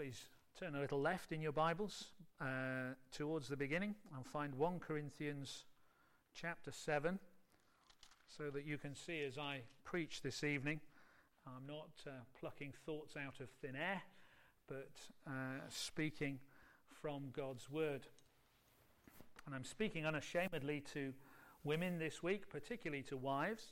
please turn a little left in your Bibles towards the beginning and find 1 Corinthians chapter 7 so that you can see as I preach this evening, I'm not plucking thoughts out of thin air, but speaking from God's Word. And I'm speaking unashamedly to women this week, particularly to wives,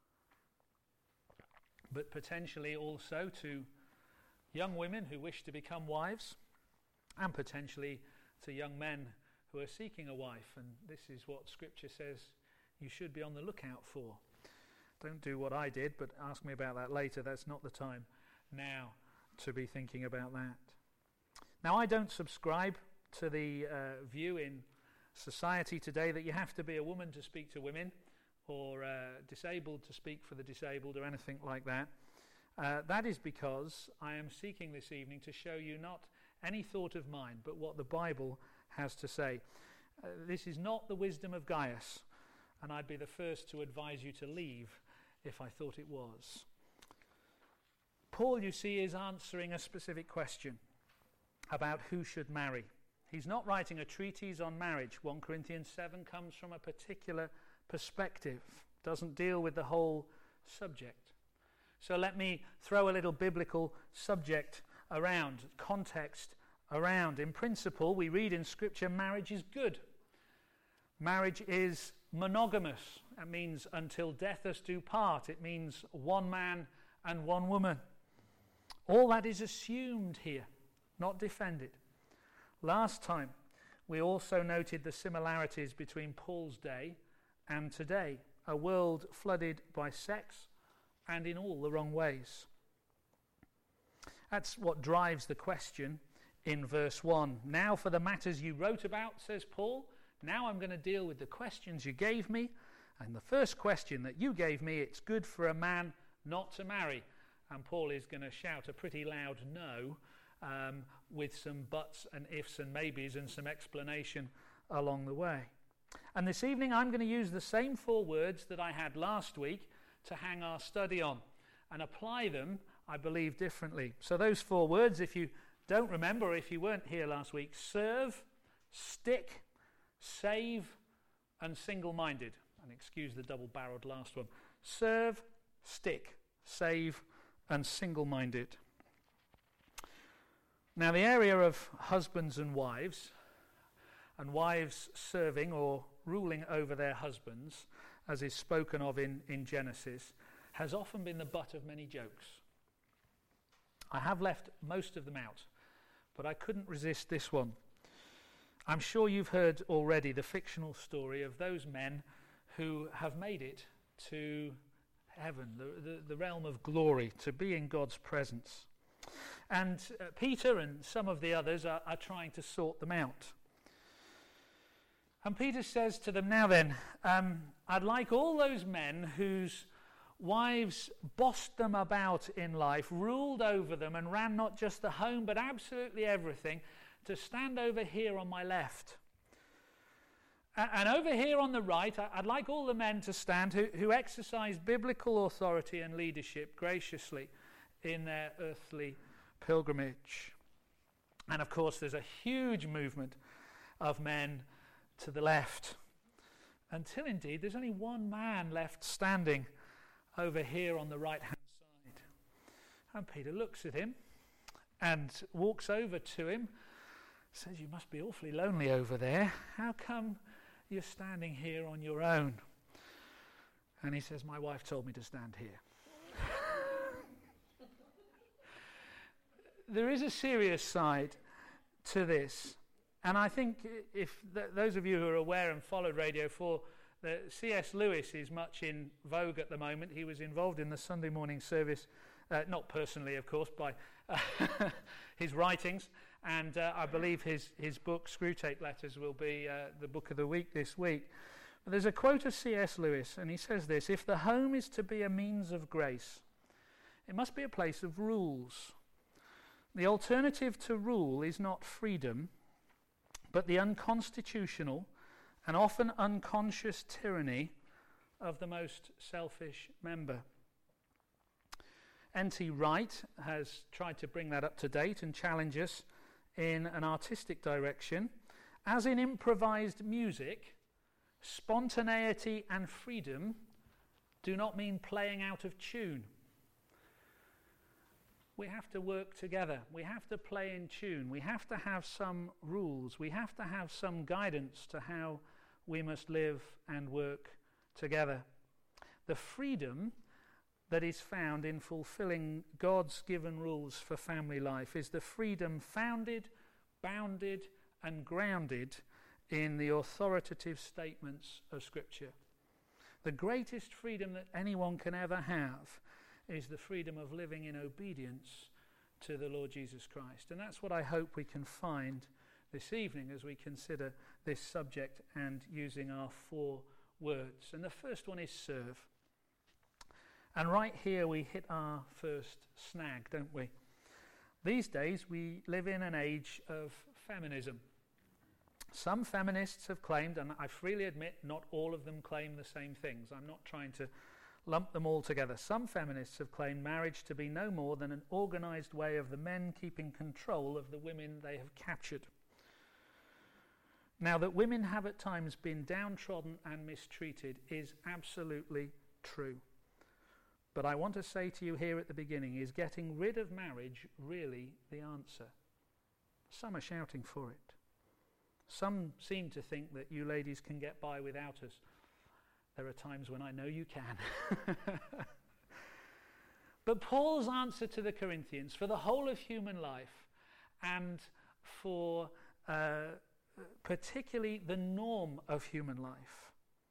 but potentially also to young women who wish to become wives, and potentially to young men who are seeking a wife. And this is what Scripture says you should be on the lookout for. Don't do what I did, but ask me about that later. That's not the time now to be thinking about that. Now, I don't subscribe to the view in society today that you have to be a woman to speak to women, or disabled to speak for the disabled, or anything like that. That is because I am seeking this evening to show you not any thought of mine, but what the Bible has to say. This is not the wisdom of Gaius, and I'd be the first to advise you to leave if I thought it was. Paul, you see, is answering a specific question about who should marry. He's not writing a treatise on marriage. 1 Corinthians 7 comes from a particular perspective, doesn't deal with the whole subject. So let me throw a little biblical subject around, context around. In principle, we read in Scripture, marriage is good. Marriage is monogamous. That means until death us do part. It means one man and one woman. All that is assumed here, not defended. Last time, we also noted the similarities between Paul's day and today, a world flooded by sex and in all the wrong ways. That's what drives the question in verse 1. Now for the matters you wrote about, says Paul, now I'm going to deal with the questions you gave me. And the first question that you gave me, it's good for a man not to marry. And Paul is going to shout a pretty loud no, with some buts and ifs and maybes and some explanation along the way. And this evening I'm going to use the same 4 words that I had last week to hang our study on and apply them, I believe, differently. So those 4 words, if you don't remember, or if you weren't here last week: serve, stick, save, and single-minded. And excuse the double-barreled last one. Serve, stick, save, and single-minded. Now, the area of husbands and wives serving or ruling over their husbands, as is spoken of in Genesis, has often been the butt of many jokes. I have left most of them out, but I couldn't resist this one. I'm sure you've heard already the fictional story of those men who have made it to heaven, the realm of glory, to be in God's presence. And Peter and some of the others are trying to sort them out. And Peter says to them, now then, I'd like all those men whose wives bossed them about in life, ruled over them and ran not just the home but absolutely everything, to stand over here on my left. And over here on the right, I'd like all the men to stand who exercise biblical authority and leadership graciously in their earthly pilgrimage. And of course there's a huge movement of men to the left, until indeed there's only one man left standing over here on the right hand side. And Peter looks at him and walks over to him, says, you must be awfully lonely over there. How come you're standing here on your own? And he says, my wife told me to stand here. There is a serious side to this. And I think if those of you who are aware and followed Radio 4, C.S. Lewis is much in vogue at the moment. He was involved in the Sunday morning service, not personally, of course, by his writings. And I believe his book, Screwtape Letters, will be the book of the week this week. But there's a quote of C.S. Lewis, and he says this: if the home is to be a means of grace, it must be a place of rules. The alternative to rule is not freedom, but the unconstitutional and often unconscious tyranny of the most selfish member. N.T. Wright has tried to bring that up to date and challenge us in an artistic direction. As in improvised music, spontaneity and freedom do not mean playing out of tune. We have to work together. We have to play in tune. We have to have some rules. We have to have some guidance to how we must live and work together. The freedom that is found in fulfilling God's given rules for family life is the freedom founded, bounded, and grounded in the authoritative statements of Scripture. The greatest freedom that anyone can ever have is the freedom of living in obedience to the Lord Jesus Christ. And that's what I hope we can find this evening as we consider this subject and using our 4 words. And the first one is serve. And right here we hit our first snag, don't we? These days we live in an age of feminism. Some feminists have claimed, and I freely admit not all of them claim the same things. I'm not trying to lump them all together. Some feminists have claimed marriage to be no more than an organised way of the men keeping control of the women they have captured. Now, that women have at times been downtrodden and mistreated is absolutely true. But I want to say to you here at the beginning, is getting rid of marriage really the answer? Some are shouting for it. Some seem to think that you ladies can get by without us. There are times when I know you can. But Paul's answer to the Corinthians, for the whole of human life, and for particularly the norm of human life,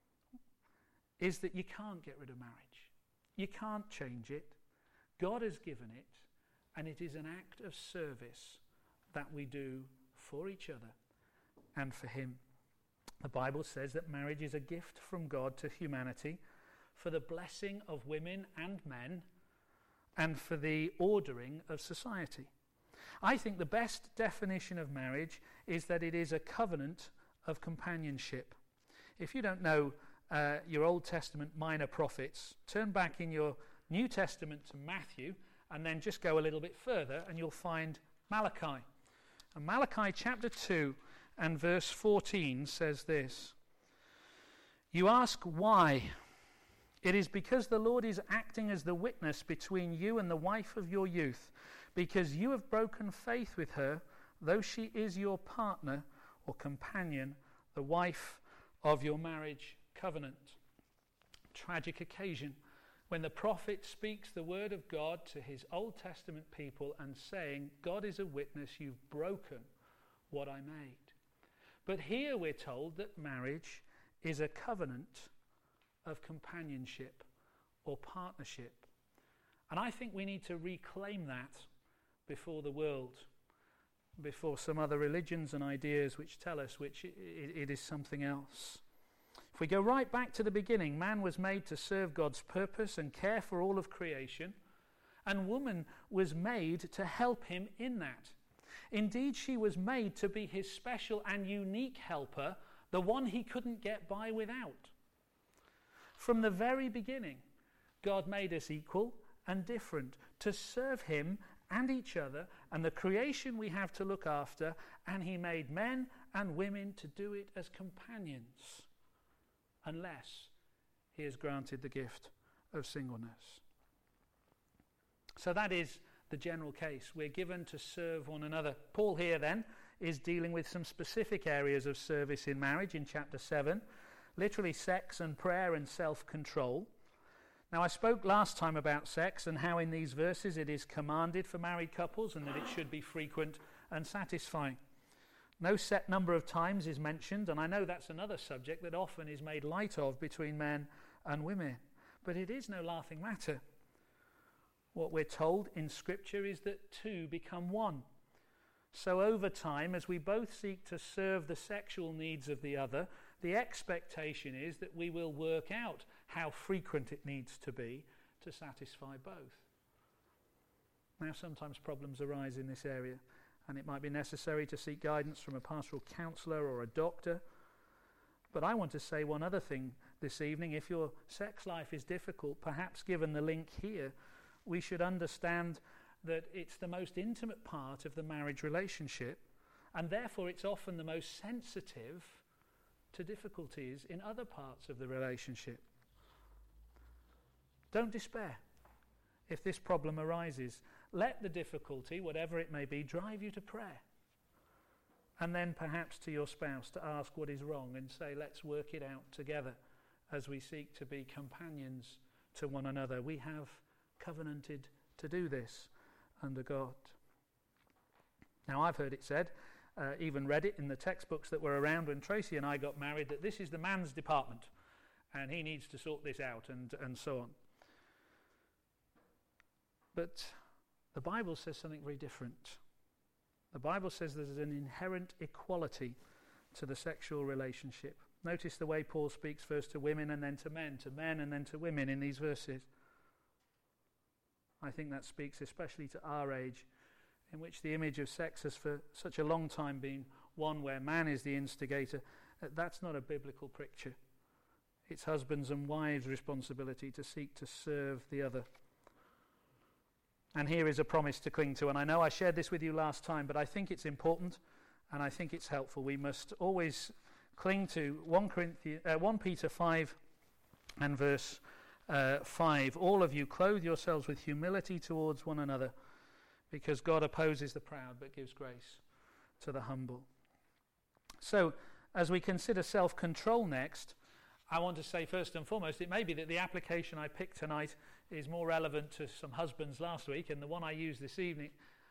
is that you can't get rid of marriage. You can't change it. God has given it, and it is an act of service that we do for each other and for Him. The Bible says that marriage is a gift from God to humanity for the blessing of women and men and for the ordering of society. I think the best definition of marriage is that it is a covenant of companionship. If you don't know your Old Testament minor prophets, turn back in your New Testament to Matthew and then just go a little bit further and you'll find Malachi. And Malachi chapter 2 and verse 14 says this: "You ask why? It is because the Lord is acting as the witness between you and the wife of your youth, because you have broken faith with her, though she is your partner or companion, the wife of your marriage covenant." Tragic occasion when the prophet speaks the word of God to his Old Testament people and saying, God is a witness, you've broken what I made. But here we're told that marriage is a covenant of companionship or partnership. And I think we need to reclaim that before the world, before some other religions and ideas which tell us which it is something else. If we go right back to the beginning, man was made to serve God's purpose and care for all of creation, and woman was made to help him in that. Indeed, she was made to be his special and unique helper, the one he couldn't get by without. From the very beginning, God made us equal and different to serve him and each other and the creation we have to look after, and he made men and women to do it as companions, unless he has granted the gift of singleness. So that is the general case. We're given to serve one another. Paul here then is dealing with some specific areas of service in marriage in chapter 7, literally sex and prayer and self-control. Now, I spoke last time about sex and how in these verses it is commanded for married couples and that it should be frequent and satisfying. No set number of times is mentioned, and I know that's another subject that often is made light of between men and women, but it is no laughing matter. What we're told in Scripture is that two become one. So over time, as we both seek to serve the sexual needs of the other, the expectation is that we will work out how frequent it needs to be to satisfy both. Now, sometimes problems arise in this area, and it might be necessary to seek guidance from a pastoral counsellor or a doctor. But I want to say one other thing this evening. If your sex life is difficult, perhaps given the link here, we should understand that it's the most intimate part of the marriage relationship, and therefore it's often the most sensitive to difficulties in other parts of the relationship. Don't despair if this problem arises. Let the difficulty, whatever it may be, drive you to prayer. And then perhaps to your spouse to ask what is wrong and say, let's work it out together as we seek to be companions to one another. We have covenanted to do this under God. Now, I've heard it said, even read it in the textbooks that were around when Tracy and I got married, that this is the man's department and he needs to sort this out and so on. But the Bible says something very different. The Bible says there's an inherent equality to the sexual relationship. Notice the way Paul speaks first to women and then to men and then to women in these verses. I think that speaks especially to our age, in which the image of sex has for such a long time been one where man is the instigator. That's not a biblical picture. It's husbands' and wives' responsibility to seek to serve the other. And here is a promise to cling to. And I know I shared this with you last time, but I think it's important and I think it's helpful. We must always cling to 1 Peter 5 and verse 5. All of you clothe yourselves with humility towards one another, because God opposes the proud but gives grace to the humble. So, as we consider self-control next, I want to say first and foremost, it may be that the application I picked tonight is more relevant to some husbands last week, and the one I used this evening,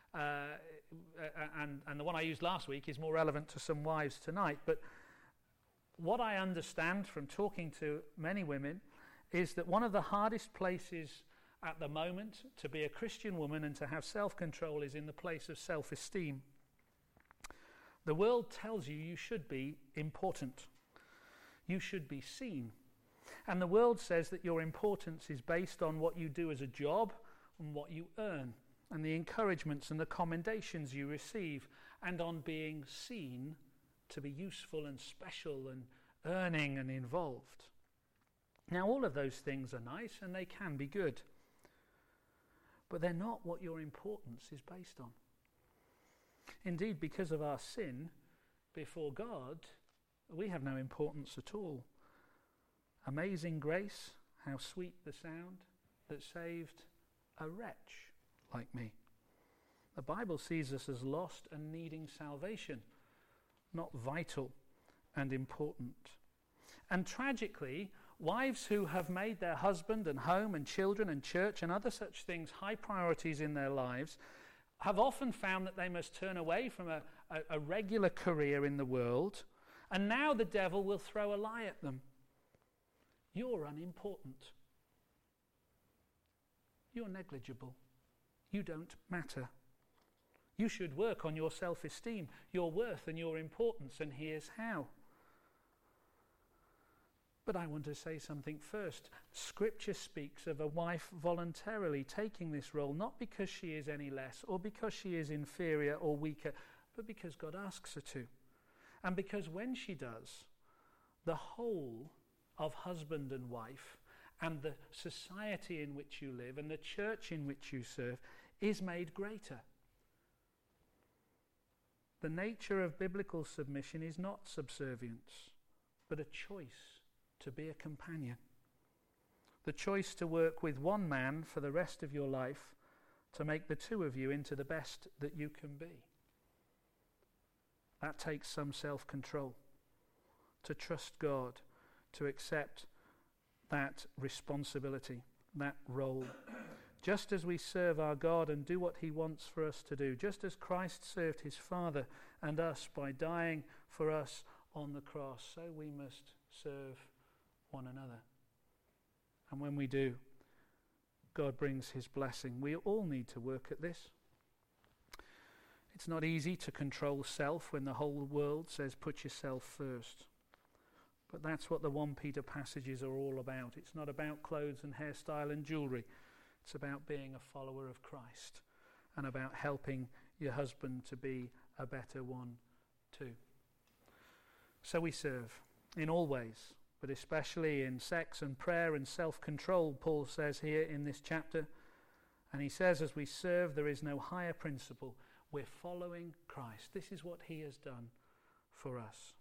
and the one I used last week is more relevant to some wives tonight. But what I understand from talking to many women is that one of the hardest places at the moment to be a Christian woman and to have self-control is in the place of self-esteem. The world tells you you should be important. You should be seen. And the world says that your importance is based on what you do as a job and what you earn, and the encouragements and the commendations you receive, and on being seen to be useful and special and earning and involved. Now, all of those things are nice and they can be good, but they're not what your importance is based on. Indeed, because of our sin before God, we have no importance at all. Amazing grace, how sweet the sound that saved a wretch like me. The Bible sees us as lost and needing salvation, not vital and important. And tragically, wives who have made their husband and home and children and church and other such things high priorities in their lives have often found that they must turn away from a regular career in the world, and now the devil will throw a lie at them. You're unimportant. You're negligible. You don't matter. You should work on your self-esteem, your worth and your importance, and here's how. But I want to say something first. Scripture speaks of a wife voluntarily taking this role, not because she is any less or because she is inferior or weaker, but because God asks her to. And because when she does, the whole of husband and wife and the society in which you live and the church in which you serve is made greater. The nature of biblical submission is not subservience, but a choice to be a companion. The choice to work with one man for the rest of your life to make the two of you into the best that you can be. That takes some self-control, to trust God, to accept that responsibility, that role. Just as we serve our God and do what he wants for us to do, just as Christ served his Father and us by dying for us on the cross, so we must serve one another. And when we do, God brings his blessing. We all need to work at this. It's not easy to control self when the whole world says put yourself first. But that's what the 1 Peter passages are all about. It's not about clothes and hairstyle and jewellery. It's about being a follower of Christ and about helping your husband to be a better one too. So we serve in all ways, but especially in sex and prayer and self-control, Paul says here in this chapter. And he says, as we serve, there is no higher principle. We're following Christ. This is what he has done for us.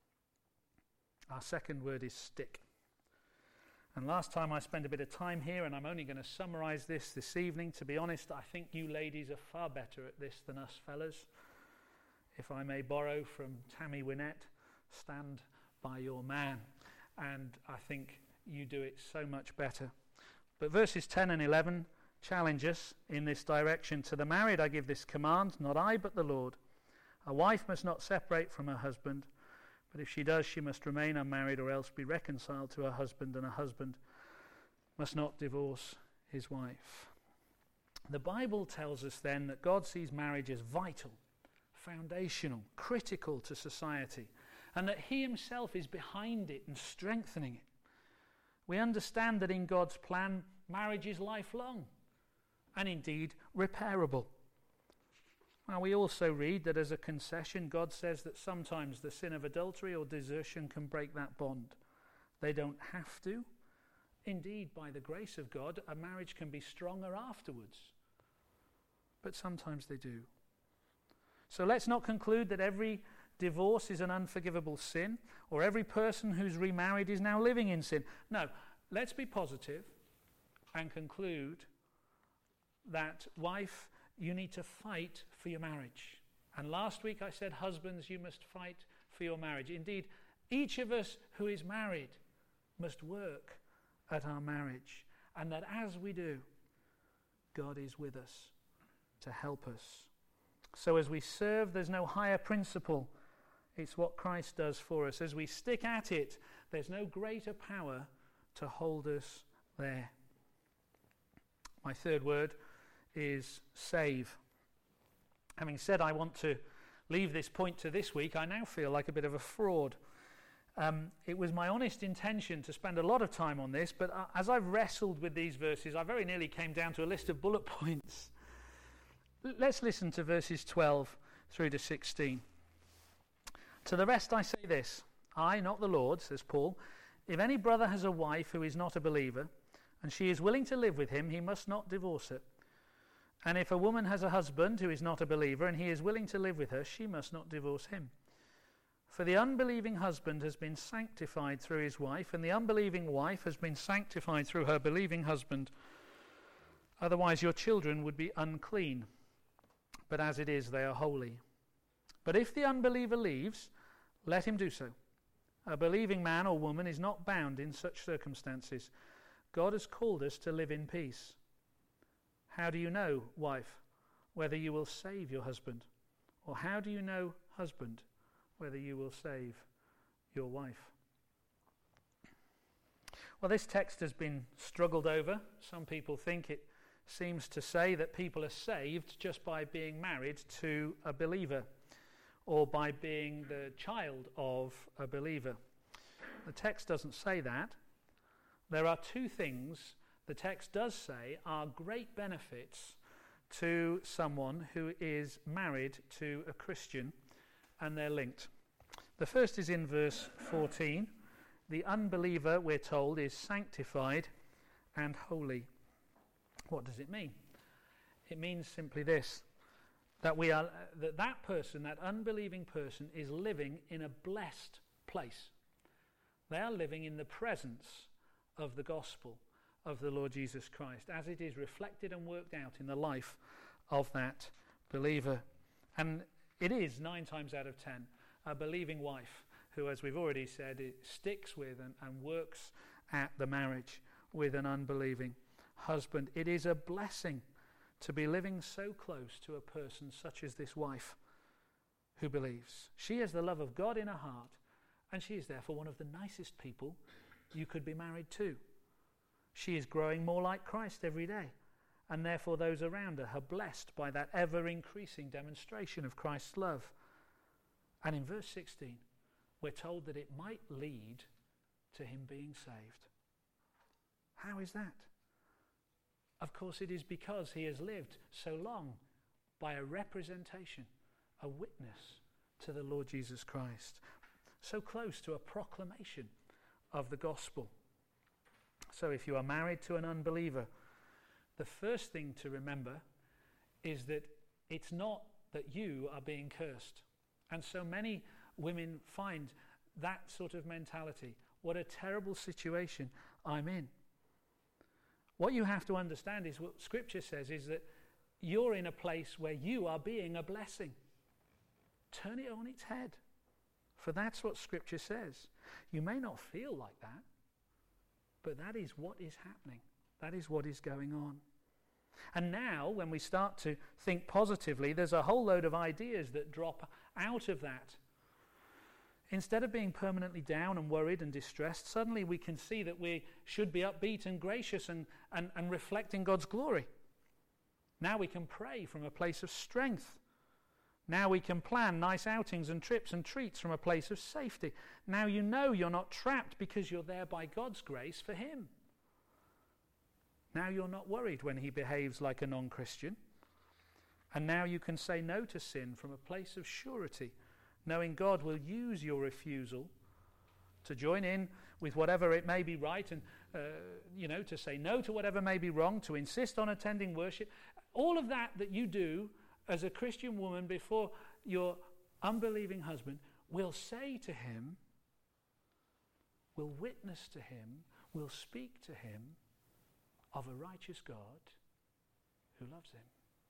Our second word is stick. And last time I spent a bit of time here, and I'm only going to summarize this evening. To be honest, I think you ladies are far better at this than us fellas. If I may borrow from Tammy Wynette, stand by your man. And I think you do it so much better. But verses 10 and 11 challenge us in this direction. To the married I give this command, not I but the Lord. A wife must not separate from her husband, but if she does, she must remain unmarried or else be reconciled to her husband, and a husband must not divorce his wife. The Bible tells us then that God sees marriage as vital, foundational, critical to society, and that he himself is behind it and strengthening it. We understand that in God's plan, marriage is lifelong and indeed repairable. Now, we also read that as a concession, God says that sometimes the sin of adultery or desertion can break that bond. They don't have to. Indeed, by the grace of God, a marriage can be stronger afterwards. But sometimes they do. So let's not conclude that every divorce is an unforgivable sin, or every person who's remarried is now living in sin. No, let's be positive and conclude that, wife, you need to fight for your marriage. And last week I said, husbands, you must fight for your marriage. Indeed, each of us who is married must work at our marriage. And that as we do, God is with us to help us. So as we serve, there's no higher principle. It's what Christ does for us. As we stick at it, there's no greater power to hold us there. My third word is save. Having said I want to leave this point to this week, I now feel like a bit of a fraud. It was my honest intention to spend a lot of time on this, but as I've wrestled with these verses, I very nearly came down to a list of bullet points. Let's listen to verses 12 through to 16. To the rest I say this, I, not the Lord, says Paul, if any brother has a wife who is not a believer, and she is willing to live with him, he must not divorce her. And if a woman has a husband who is not a believer, and he is willing to live with her, she must not divorce him. For the unbelieving husband has been sanctified through his wife, and the unbelieving wife has been sanctified through her believing husband. Otherwise your children would be unclean, but as it is, they are holy. But if the unbeliever leaves, let him do so. A believing man or woman is not bound in such circumstances. God has called us to live in peace. How do you know, wife, whether you will save your husband? Or how do you know, husband, whether you will save your wife? Well, this text has been struggled over. Some people think it seems to say that people are saved just by being married to a believer or by being the child of a believer. The text doesn't say that. There are two things the text does say are great benefits to someone who is married to a Christian, and they're linked. The first is in verse 14. The unbeliever, we're told, is sanctified and holy. What does it mean? It means simply this, that that person, that unbelieving person, is living in a blessed place. They are living in the presence of the gospel of the Lord Jesus Christ, as it is reflected and worked out in the life of that believer. And it is 9 times out of 10 a believing wife who, as we've already said, it sticks with and works at the marriage with an unbelieving husband. It is a blessing to be living so close to a person such as this wife who believes. She has the love of God in her heart, and she is therefore one of the nicest people you could be married to. She is growing more like Christ every day, and therefore those around her are blessed by that ever-increasing demonstration of Christ's love. And in verse 16, we're told that it might lead to him being saved. How is that? Of course, it is because he has lived so long by a representation, a witness to the Lord Jesus Christ, so close to a proclamation of the gospel. So if you are married to an unbeliever, the first thing to remember is that it's not that you are being cursed. And so many women find that sort of mentality. What a terrible situation I'm in. What you have to understand is what Scripture says is that you're in a place where you are being a blessing. Turn it on its head. For that's what Scripture says. You may not feel like that, but that is what is happening. That is what is going on. And now, when we start to think positively, there's a whole load of ideas that drop out of that. Instead of being permanently down and worried and distressed, suddenly we can see that we should be upbeat and gracious and reflecting God's glory. Now we can pray from a place of strength. Now we can plan nice outings and trips and treats from a place of safety. Now you know you're not trapped because you're there by God's grace for Him. Now you're not worried when he behaves like a non-Christian. And now you can say no to sin from a place of surety, knowing God will use your refusal to join in with whatever it may be right and, to say no to whatever may be wrong, to insist on attending worship. All of that you do as a Christian woman before your unbelieving husband will say to him, will witness to him, will speak to him of a righteous God who loves him.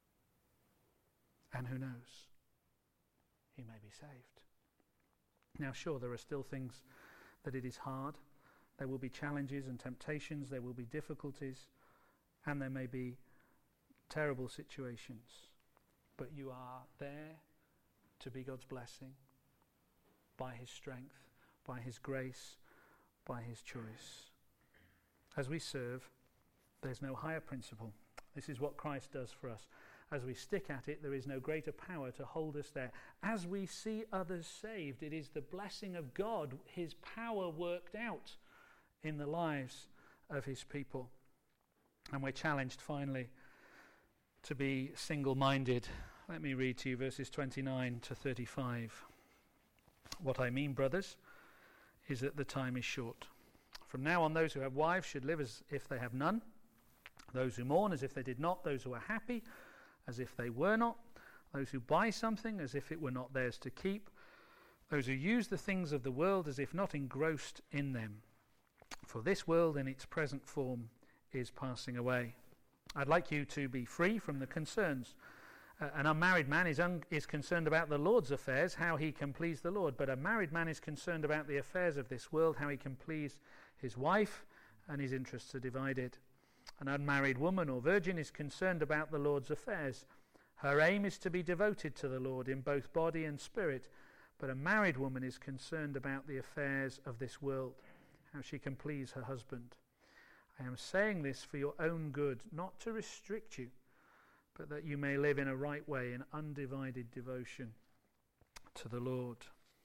And who knows, he may be saved. Now, sure, there are still things that it is hard. There will be challenges and temptations. There will be difficulties. And there may be terrible situations. But you are there to be God's blessing by his strength, by his grace, by his choice. As we serve, there's no higher principle. This is what Christ does for us. As we stick at it, there is no greater power to hold us there. As we see others saved, it is the blessing of God, his power worked out in the lives of his people. And we're challenged finally to be single-minded. Let me read to you verses 29 to 35. What I mean, brothers, is that the time is short. From now on, those who have wives should live as if they have none. Those who mourn as if they did not. Those who are happy as if they were not. Those who buy something as if it were not theirs to keep. Those who use the things of the world as if not engrossed in them. For this world in its present form is passing away. I'd like you to be free from the concerns. An unmarried man is concerned about the Lord's affairs, how he can please the Lord. But a married man is concerned about the affairs of this world, how he can please his wife, and his interests are divided. An unmarried woman or virgin is concerned about the Lord's affairs. Her aim is to be devoted to the Lord in both body and spirit. But a married woman is concerned about the affairs of this world, how she can please her husband. I am saying this for your own good, not to restrict you, but that you may live in a right way in undivided devotion to the Lord.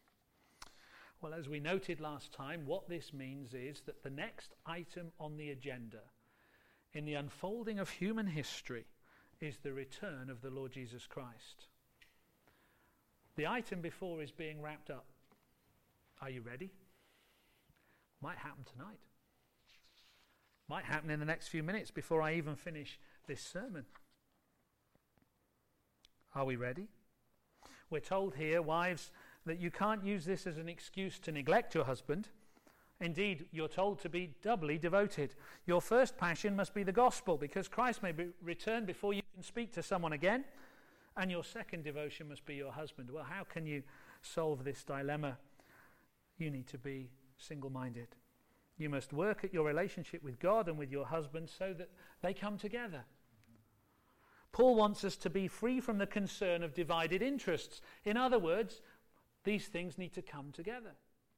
Well, as we noted last time, what this means is that the next item on the agenda in the unfolding of human history is the return of the Lord Jesus Christ. The item before is being wrapped up. Are you ready? Might happen tonight. Might happen in the next few minutes before I even finish this sermon. Are we ready? We're told here, wives, that you can't use this as an excuse to neglect your husband. Indeed, you're told to be doubly devoted. Your first passion must be the gospel, because Christ may return before you can speak to someone again. And your second devotion must be your husband. Well, how can you solve this dilemma? You need to be single-minded. You must work at your relationship with God and with your husband so that they come together. Paul wants us to be free from the concern of divided interests. In other words, these things need to come together.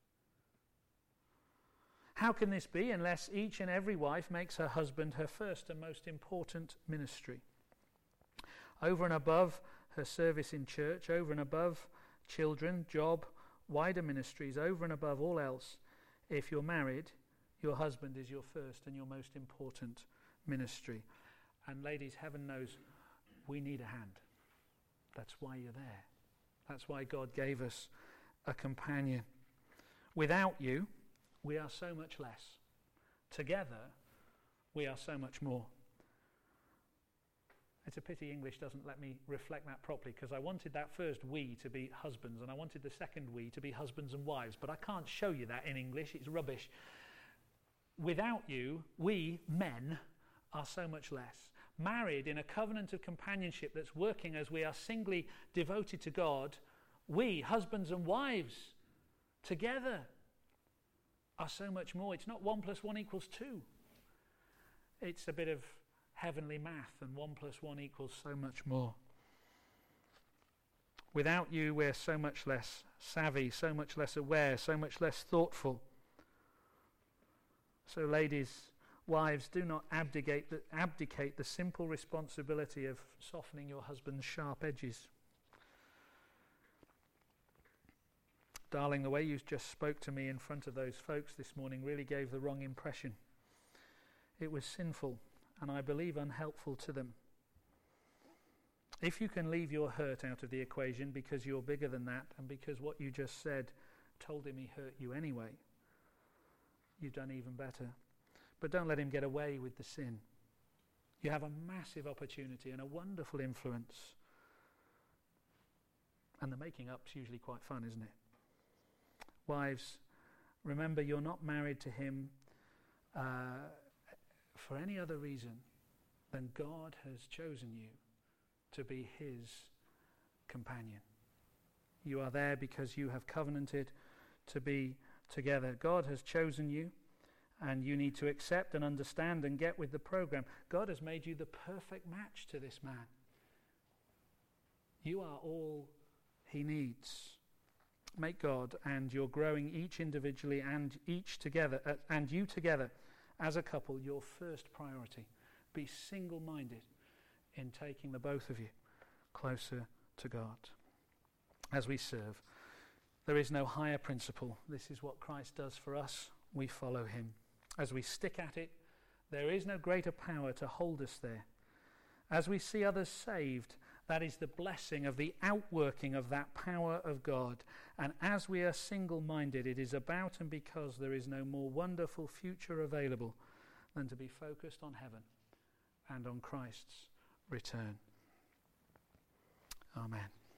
How can this be unless each and every wife makes her husband her first and most important ministry? Over and above her service in church, over and above children, job, wider ministries, over and above all else, if you're married, your husband is your first and your most important ministry. And ladies, heaven knows we need a hand. That's why you're there. That's why God gave us a companion. Without you, we are so much less. Together, we are so much more. It's a pity English doesn't let me reflect that properly, because I wanted that first we to be husbands and I wanted the second we to be husbands and wives, but I can't show you that in English. It's rubbish. Without you, we men are so much less. Married in a covenant of companionship that's working as we are singly devoted to God, we, husbands and wives, together are so much more. It's not 1 + 1 = 2. It's a bit of heavenly math, and 1 + 1 = so much more. Without you, we're so much less savvy, so much less aware, so much less thoughtful. So ladies, wives, do not abdicate the simple responsibility of softening your husband's sharp edges. Darling, the way you just spoke to me in front of those folks this morning really gave the wrong impression. It was sinful, and I believe unhelpful to them. If you can leave your hurt out of the equation because you're bigger than that, and because what you just said told him he hurt you anyway, you've done even better. But don't let him get away with the sin. You have a massive opportunity and a wonderful influence. And the making up's usually quite fun, isn't it? Wives, remember you're not married to him for any other reason than God has chosen you to be his companion. You are there because you have covenanted to be together. God has chosen you, and you need to accept and understand and get with the program. God has made you the perfect match to this man. You are all he needs. Make God and your growing each individually and each together, and you together as a couple, your first priority. Be single-minded in taking the both of you closer to God. As we serve, there is no higher principle. This is what Christ does for us. We follow him. As we stick at it, there is no greater power to hold us there. As we see others saved, that is the blessing of the outworking of that power of God. And as we are single-minded, it is about and because there is no more wonderful future available than to be focused on heaven and on Christ's return. Amen.